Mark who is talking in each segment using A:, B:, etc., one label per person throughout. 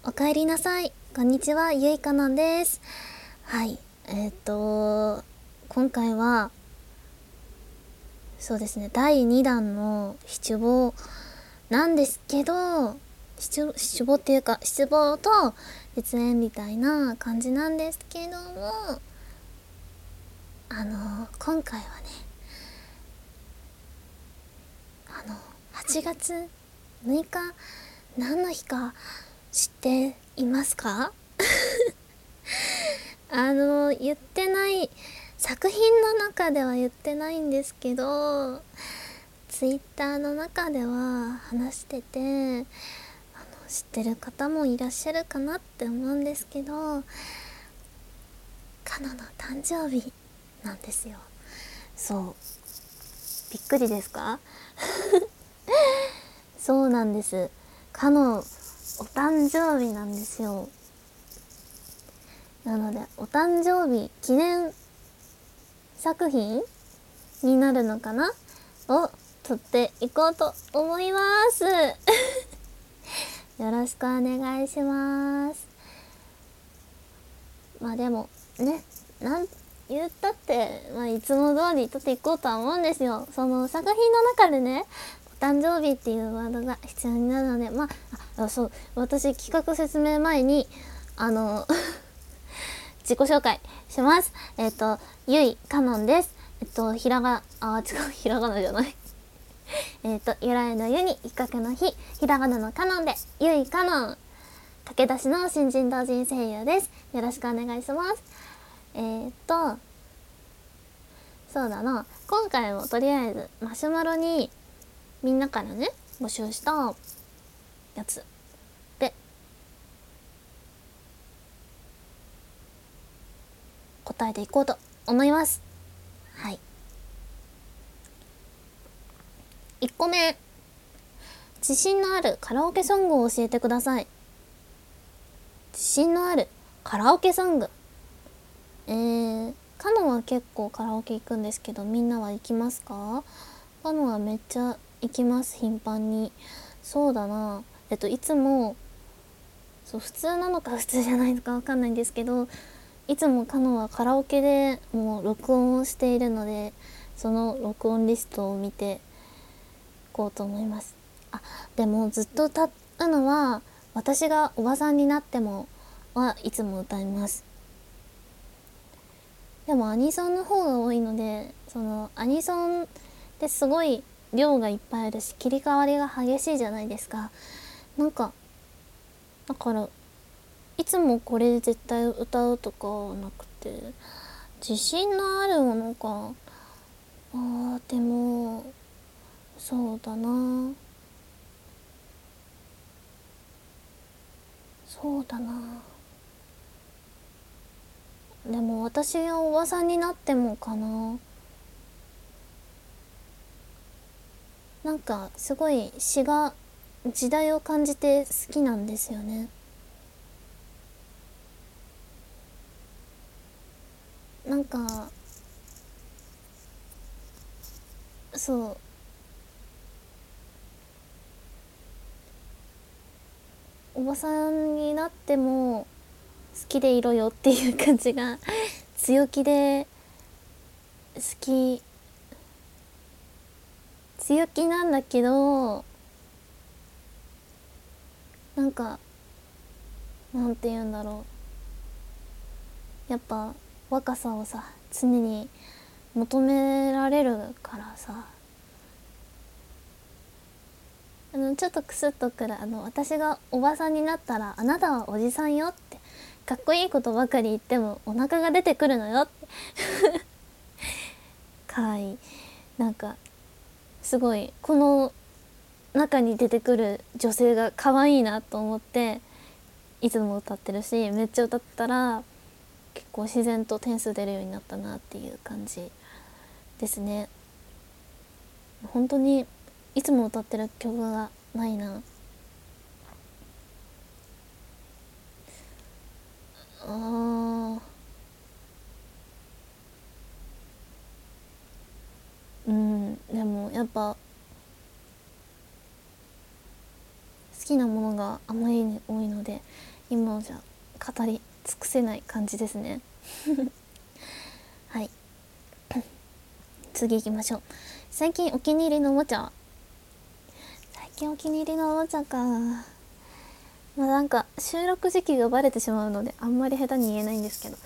A: おかえりなさい。こんにちは、ゆいかなんです。はい。今回は、そうですね、第2弾の七五なんですけど、七五っていうか、七五と実演みたいな感じなんですけども、今回はね、8月6日、何の日か知っていますか？言ってない、作品の中では言ってないんですけど、ツイッターの中では話してて、知ってる方もいらっしゃるかなって思うんですけど、カノの誕生日なんですよ。そう。びっくりですか？そうなんです。カノ、お誕生日なんですよ。なので、お誕生日記念作品になるのかなを撮っていこうと思います。よろしくお願いします。まあでもね、なん言ったって、いつも通り撮っていこうとは思うんですよ。その作品の中でね、お誕生日っていうワードが必要になるので、そう、私企画説明前に自己紹介します。ゆいかのんです。ひらがなじゃない。由来のゆにきっかけの日、ひらがなのかのんで、ゆいかのん。駆け出しの新人同人声優です。よろしくお願いします。そうだな。今回もとりあえずマシュマロにみんなからね、募集したやつで答えていこうと思います。はい。1個目。自信のあるカラオケソングを教えてください。自信のあるカラオケソング。カノは結構カラオケ行くんですけど、みんなは行きますか？カノはめっちゃ行きます、頻繁に。そうだな。いつも、そう、普通なのか普通じゃないのかわかんないんですけど、いつもカノはカラオケでもう録音をしているので、その録音リストを見ていこうと思います。でもずっと歌うのは、私がおばさんになってもはいつも歌います。でもアニソンの方が多いので、そのアニソンってすごい量がいっぱいあるし、切り替わりが激しいじゃないですか。なんかだからいつもこれ絶対歌うとかはなくて、自信のあるものか。でもそうだな、そうだな。でも私がおばさんになってもかな。なんかすごい詩が、時代を感じて好きなんですよね。なんかそう、おばさんになっても好きでいろよっていう感じが強気で好き、強気なんだけど、なんかなんて言うんだろう、やっぱ若さをさ常に求められるからさ、ちょっとクスッとくる、私がおばさんになったらあなたはおじさんよって、かっこいいことばかり言ってもお腹が出てくるのよって、かわいい。なんかすごいこの中に出てくる女性が可愛いなと思っていつも歌ってるし、めっちゃ歌ったら結構自然と点数出るようになったなっていう感じですね。本当にいつも歌ってる曲がないな。あでもやっぱ好きなものがあまりに多いので、 今じゃ語り尽くせない感じですねはい次行きましょう。最近お気に入りのおもちゃは？最近お気に入りのおもちゃか、なんか収録時期がバレてしまうのであんまり下手に言えないんですけど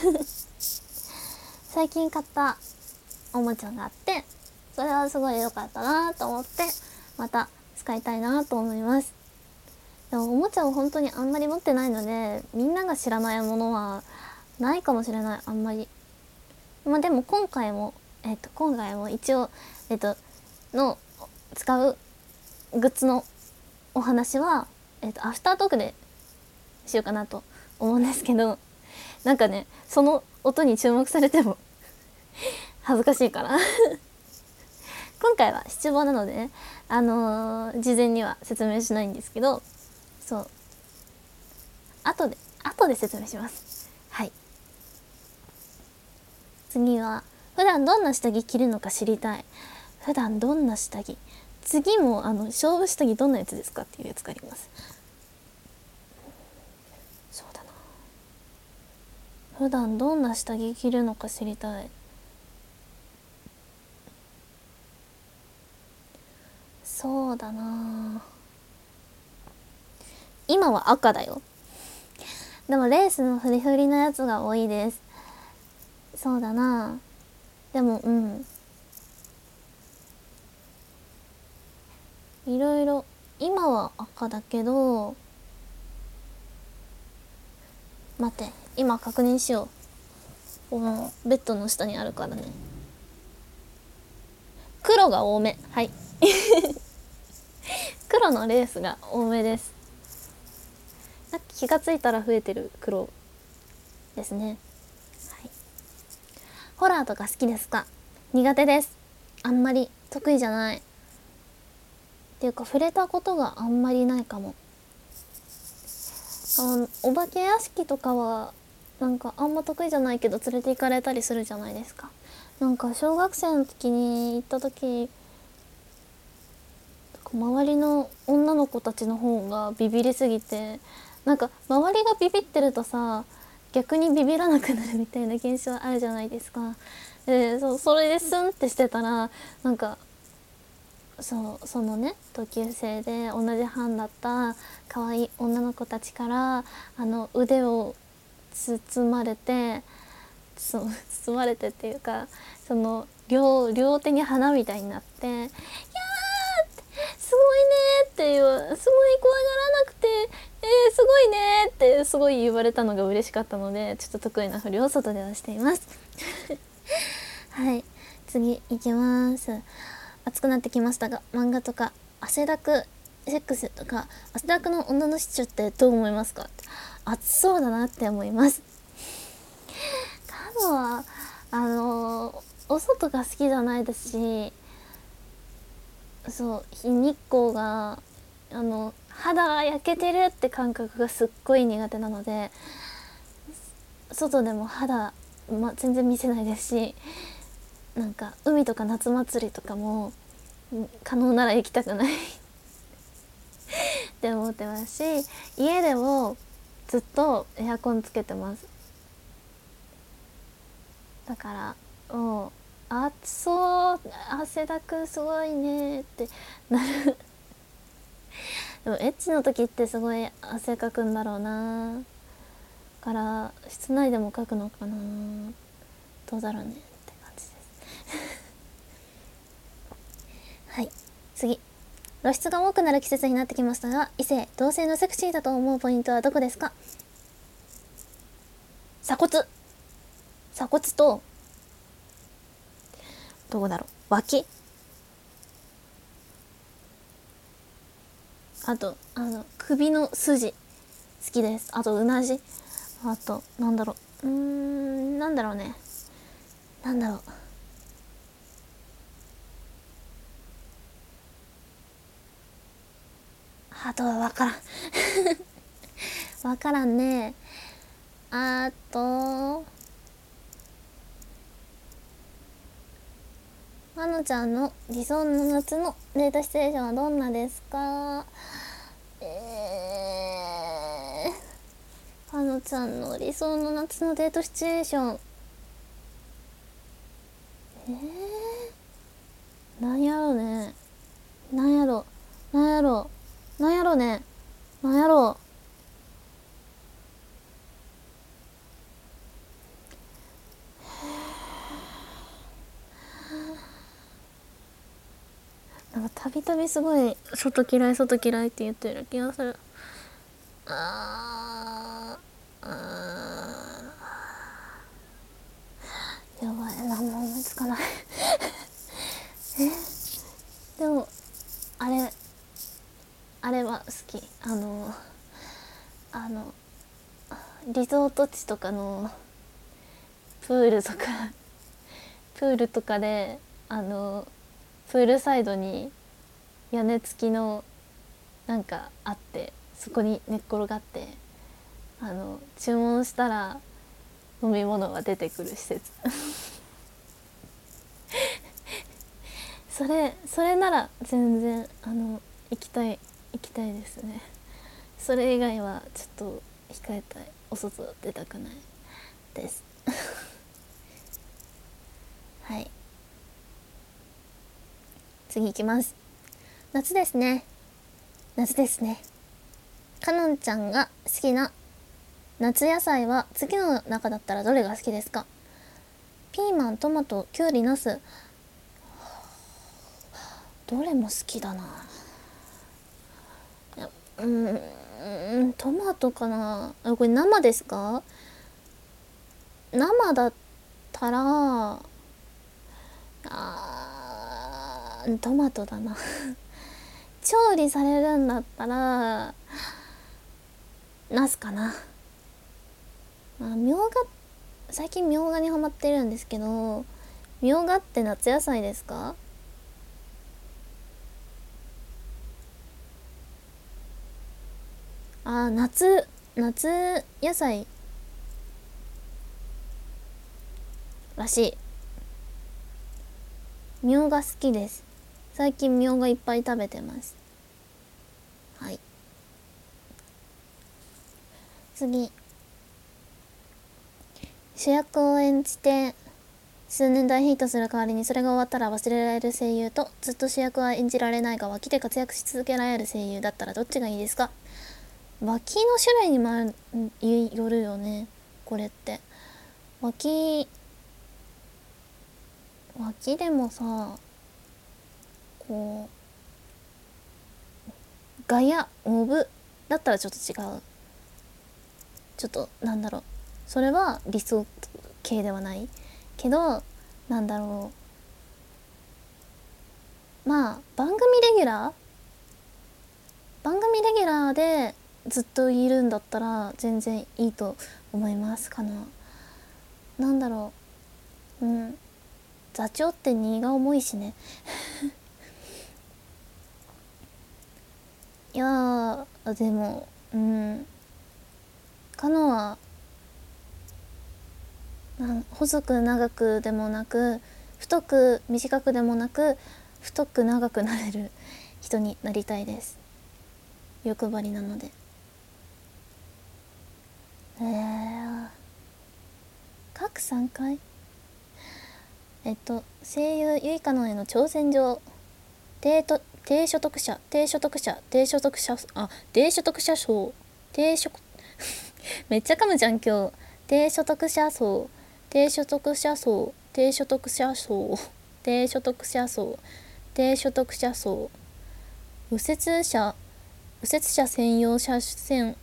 A: 最近買ったおもちゃがあって、それはすごい良かったなと思ってまた使いたいなと思います。でもおもちゃを本当にあんまり持ってないので、みんなが知らないものはないかもしれない、あんまり。でも今回も一応の使うグッズのお話はアフタートークでしようかなと思うんですけど、なんかね、その音に注目されても恥ずかしいから今回は七五なのでね、事前には説明しないんですけど、そう後で説明します。はい。次は普段どんな下着着るのか知りたい。普段どんな下着、次も勝負下着どんなやつですかっていうやつがあります。そうだな、普段どんな下着着るのか知りたい。そうだな、今は赤だよ。でもレースのフリフリのやつが多いです。そうだな、でもいろいろ今は赤だけど、待って、今確認しよう。このベッドの下にあるからね。黒が多め、はい黒のレースが多めです。さっき気がついたら増えてる黒ですね。はい、ホラーとか好きですか？苦手です。あんまり得意じゃないっていうか、触れたことがあんまりないかも。お化け屋敷とかはなんかあんま得意じゃないけど連れて行かれたりするじゃないですか。なんか小学生の時に行った時、周りの女の子たちの方がビビりすぎて、なんか周りがビビってるとさ、逆にビビらなくなるみたいな現象あるじゃないですか。でそれでスンってしてたら、なんかそのね、同級生で同じ班だった可愛い女の子たちから腕を包まれて、包まれてっていうか、その両手に花みたいになって「いやーすごいね」っていう、すごい怖がらなくてすごいねってすごい言われたのが嬉しかったので、ちょっと得意なふりを外ではしていますはい、次いきます。暑くなってきましたが、漫画とか汗だくセックスとか汗だくの女のシチュってどう思いますか？暑そうだなって思います。カノはお外が好きじゃないですし、そう日日光が肌が焼けてるって感覚がすっごい苦手なので、外でも肌、全然見せないですし、なんか海とか夏祭りとかも可能なら行きたくないって思ってますし、家でもずっとエアコンつけてます。だからもう暑そう、汗だくすごいねってなるでもエッチの時ってすごい汗かくんだろうな、から室内でもかくのかな、どうだろうねって感じですはい、次。露出が多くなる季節になってきましたが、異性同性のセクシーだと思うポイントはどこですか？鎖骨とどこだろう、脇、あと首の筋好きです。あとうなじ、あとなんだろうね、なんだろう、あとは分からん分からんね。あとまのちゃんの理想の夏のデートシチュエーションはどんなですか？ ちゃんの理想の夏のデートシチュエーション。なんやろね。なんやろね。なんやろ。なんかたびたびすごい外嫌いって言ってる気がする。やばい、何も思いつかない。でもあれは好き。リゾート地とかのプールとかでプールサイドに屋根付きのなんかあって、そこに寝っ転がって注文したら飲み物が出てくる施設。それなら全然行きたいですね。それ以外はちょっと控えたい。お外出たくないです。はい、次行きます。夏ですね。かのんちゃんが好きな夏野菜は次の中だったらどれが好きですか？ピーマン、トマト、きゅうり、ナス。どれも好きだな。トマトかな。これ生ですか？生だったらトマトだな。調理されるんだったらナスかな。最近みょうがにハマってるんですけど、みょうがって夏野菜ですか？夏野菜らしい。みょうが好きです。最近みょうがいっぱい食べてます。はい、次。主役を演じて数年大ヒットする代わりに、それが終わったら忘れられる声優と、ずっと主役は演じられないが脇で活躍し続けられる声優だったらどっちがいいですか？脇の種類にもよるよね、これって。脇でもさ、こうガヤモブだったらちょっと違う。ちょっとなんだろう、それは理想系ではないけど、なんだろう、まあ番組レギュラーでずっといるんだったら全然いいと思いますかな。なんだろう、座長って荷が重いしね。いやでもカノは細く長くでもなく、太く短くでもなく、太く長くなれる人になりたいです。欲張りなので。各3回声優ゆいかのへの挑戦状。低所得者層めっちゃ噛むじゃん今日。低所得者層右折車専用車線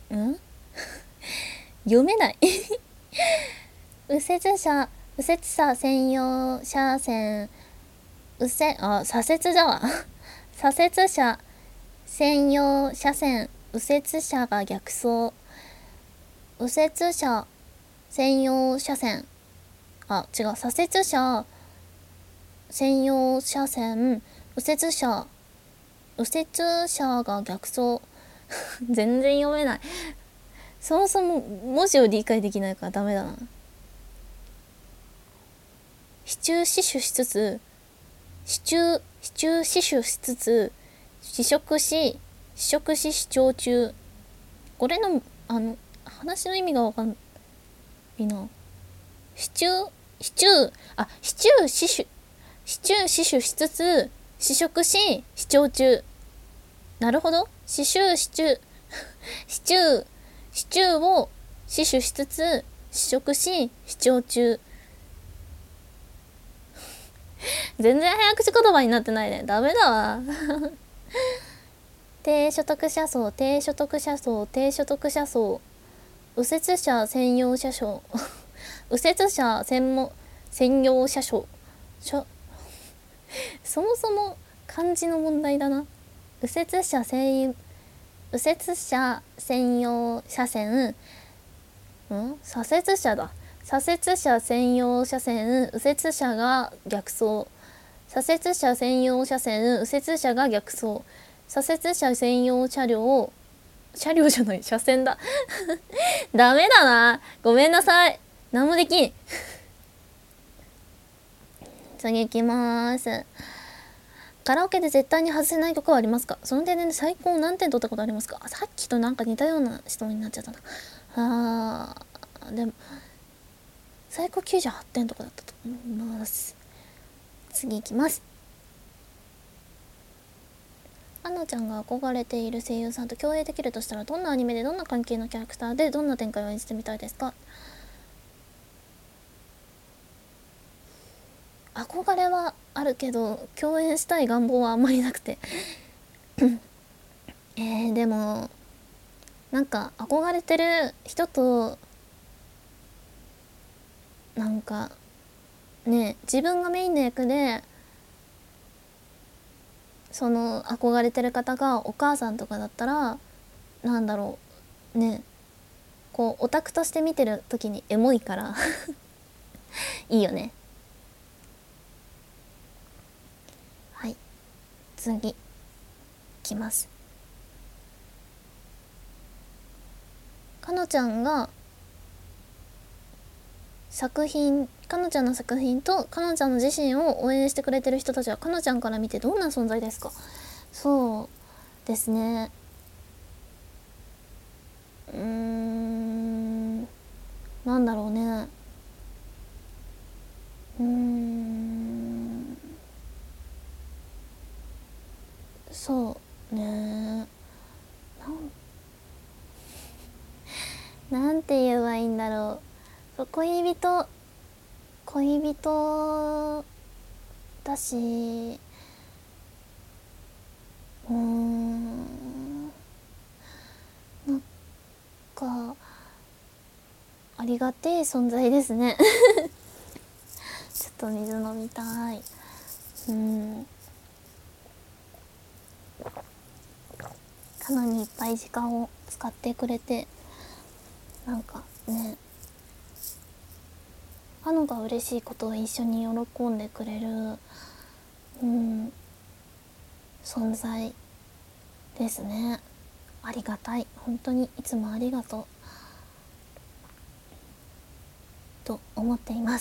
A: 読めない。右折車専用車線左折だわ。左折車専用車線、右折車が逆走。右折車専用車線、違う、左折車専用車線、右折車が逆走。全然読めない。そもそも文字を理解できないからダメだな。市中死守しつつ試食し視聴中。これの話の意味がわかんないな。シチュー死守しつつ試食し視聴中。なるほど。シチューを死守しつつ試食し視聴中。全然早口言葉になってないね。ダメだわ。低所得者層右折車専用車掌右折車専用車掌そもそも漢字の問題だな。右折車専用車線左折車だ。左折車専用車線右折車が逆走。左折車専用車線右折車が逆走。左折車専用車両じゃない車線だ。ダメだな、ごめんなさい。何もできん。次行きます。カラオケで絶対に外せない曲はありますか？その点で最高何点取ったことありますか？さっきとなんか似たような質問になっちゃったな。でも最高98点とかだったと思います。次行きます。あのちゃんが憧れている声優さんと共演できるとしたら、どんなアニメでどんな関係のキャラクターでどんな展開を演じてみたいですか？憧れはあるけど共演したい願望はあんまりなくてでもなんか憧れてる人となんかね、自分がメインの役でその憧れてる方がお母さんとかだったら、なんだろうね、こうオタクとして見てる時にエモいからいいよね。はい、次いきます。かのちゃんの作品とかのちゃんの自身を応援してくれてる人たちはかのちゃんから見てどんな存在ですか？そうですね、なんだろうね、そうね、なんて言えばいいんだろう。恋人だし、なんかありがてえ存在ですね。ちょっと水飲みたい。かのにいっぱい時間を使ってくれて、なんかね、かのが嬉しいことを一緒に喜んでくれる存在ですね。ありがたい、本当にいつもありがとうと思っています。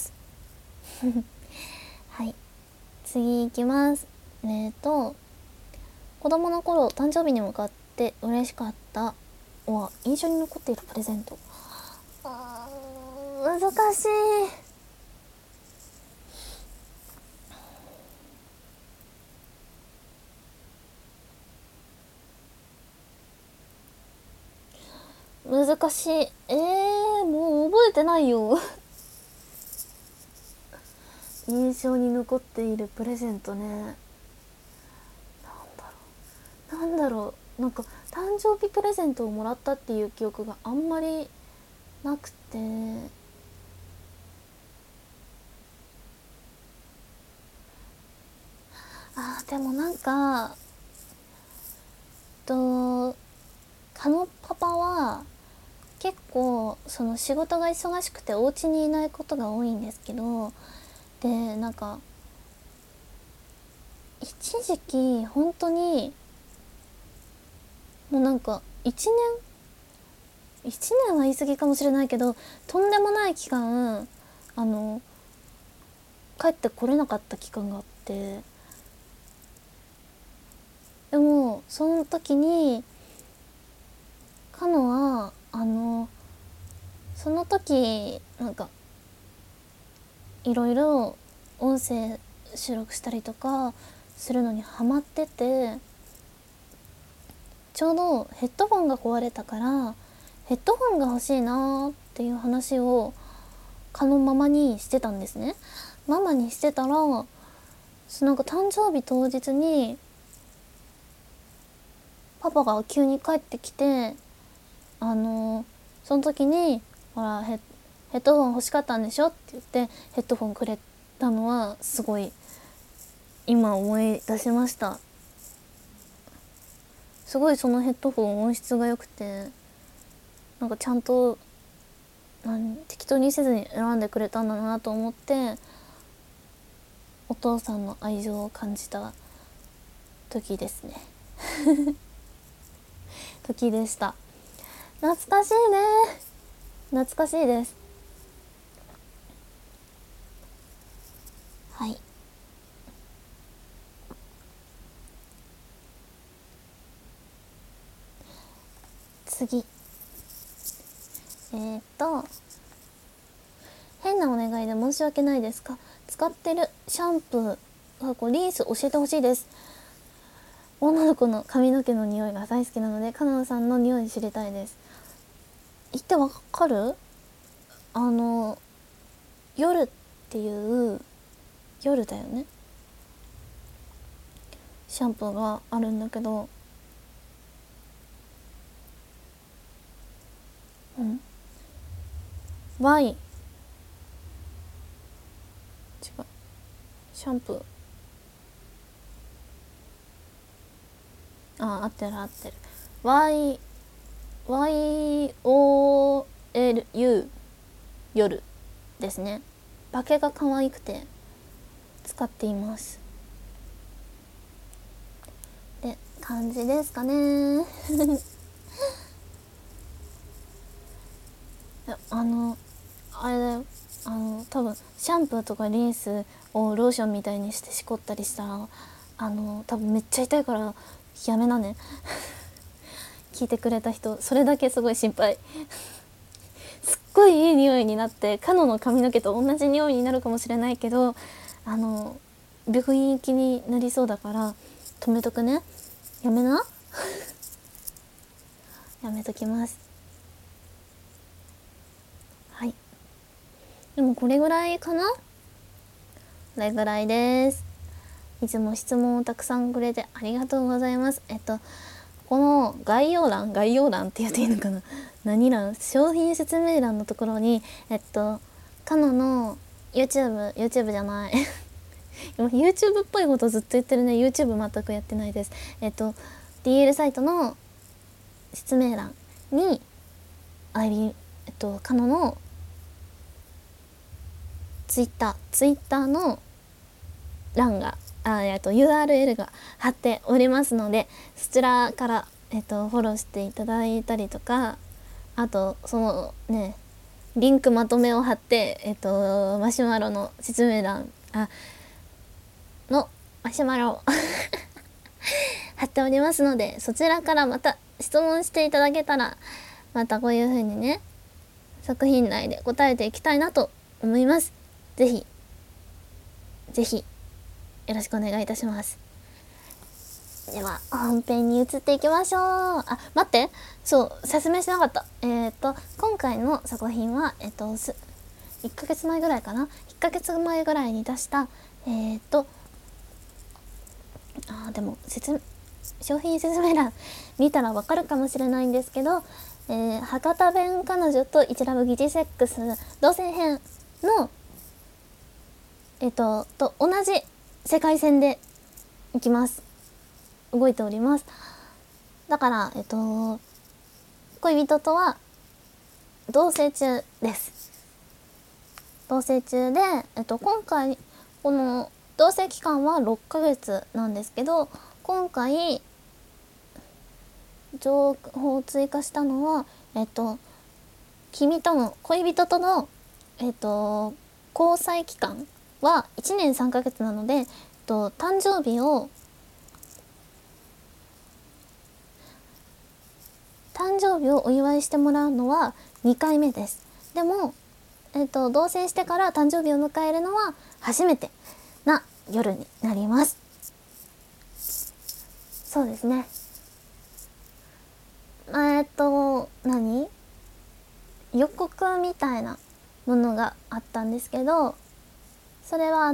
A: はい、次いきます。子供の頃誕生日に向かって嬉しかったは印象に残っているプレゼント。難しい。難しい。もう覚えてないよ。印象に残っているプレゼントね。なんだろう。なんか誕生日プレゼントをもらったっていう記憶があんまりなくて。でもなんかかのパパは結構その仕事が忙しくてお家にいないことが多いんですけど、でなんか一時期本当にもうなんか1年は言い過ぎかもしれないけど、とんでもない期間帰ってこれなかった期間があって、でもその時にカノはその時なんかいろいろ音声収録したりとかするのにハマってて、ちょうどヘッドホンが壊れたからヘッドホンが欲しいなっていう話をママにしてたんですね。ママにしてたら、なんか誕生日当日にパパが急に帰ってきて、その時にほらヘッドホン欲しかったんでしょって言ってヘッドホンくれたのはすごい今思い出しました。すごいそのヘッドホン音質が良くて、なんかちゃんと適当にせずに選んでくれたんだなと思って、お父さんの愛情を感じた時ですね時でした。懐かしいね。懐かしいです。はい、次変なお願いで申し訳ないですが、使ってるシャンプーリンス教えてほしいです。女の子の髪の毛の匂いが大好きなので、カナダさんの匂い知りたいです。言ってわかる？夜っていう夜だよね、シャンプーがあるんだけど、Y 違う、シャンプー、合ってる合ってる、 YOLU 夜ですね。バケが可愛くて使っていますって感じですかねあれだよ、多分シャンプーとかリンスをローションみたいにしてしこったりしたら多分めっちゃ痛いからやめなね聞いてくれた人、それだけすごい心配すっごいいい匂いになってカノの髪の毛と同じ匂いになるかもしれないけど、病院行きになりそうだから止めとくね。やめなやめときます。はい、でもこれぐらいかな。これぐらいです。いつも質問をたくさんくれてありがとうございます。この概要欄って言っていいのかな、何欄、商品説明欄のところにカノの YouTube じゃないYouTube っぽいことずっと言ってるね。 YouTube 全くやってないです。DL サイトの説明欄にカノのツイッターの欄がURL が貼っておりますので、そちらから、フォローしていただいたりとか、あとそのねリンクまとめを貼って、マシュマロの説明欄のマシュマロを貼っておりますので、そちらからまた質問していただけたら、またこういう風にね作品内で答えていきたいなと思います。ぜひよろしくお願いいたします。では本編に移っていきましょう。待って、そう説明しなかった。今回の作品は1ヶ月前ぐらいかな、1ヶ月前ぐらいに出したでも商品説明欄見たらわかるかもしれないんですけど、博多弁彼女と1ラブ疑似セックス同性編のと同じ世界線でいきます。動いております。だから恋人とは同棲中です。同棲中で今回この同棲期間は6ヶ月なんですけど、今回情報を追加したのは恋人との交際期間は1年3ヶ月なので、誕生日をお祝いしてもらうのは2回目です。 でも、同棲してから誕生日を迎えるのは初めてな夜になります。そうですね。何予告みたいなものがあったんですけど、それは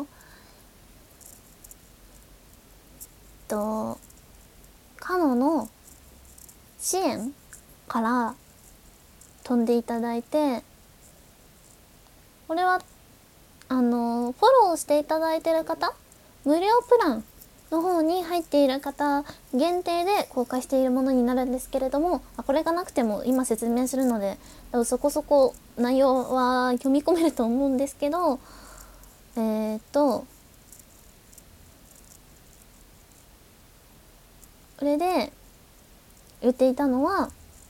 A: カノの支援から飛んでいただいて、これはフォローしていただいている方、無料プランの方に入っている方限定で公開しているものになるんですけれども、これがなくても今説明するのでそこそこ内容は読み込めると思うんですけど、これで言っていたのは、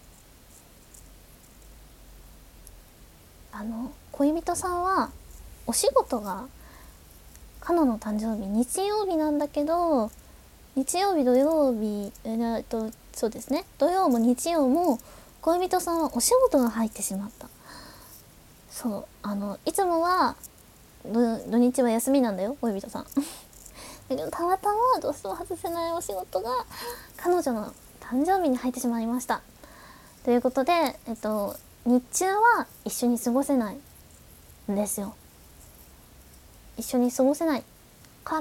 A: 恋人さんはお仕事がカノの誕生日日曜日なんだけど、日曜日土曜日そうですね、土曜も日曜も恋人さんはお仕事が入ってしまった。そう、いつもは土日は休みなんだよ恋人さんだけどたまたまどうしても外せないお仕事が彼女の誕生日に入ってしまいましたということで、日中は一緒に過ごせないんですよ。一緒に過ごせないから、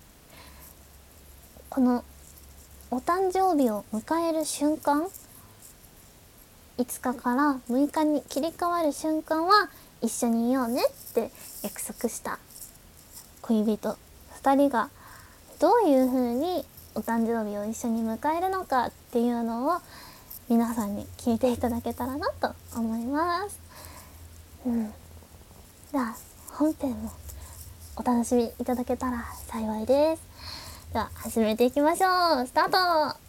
A: このお誕生日を迎える瞬間、5日から6日に切り替わる瞬間は一緒にいようねって約束した恋人2人がどういう風にお誕生日を一緒に迎えるのかっていうのを皆さんに聞いていただけたらなと思います。では本編もお楽しみいただけたら幸いです。では始めていきましょう。スタート。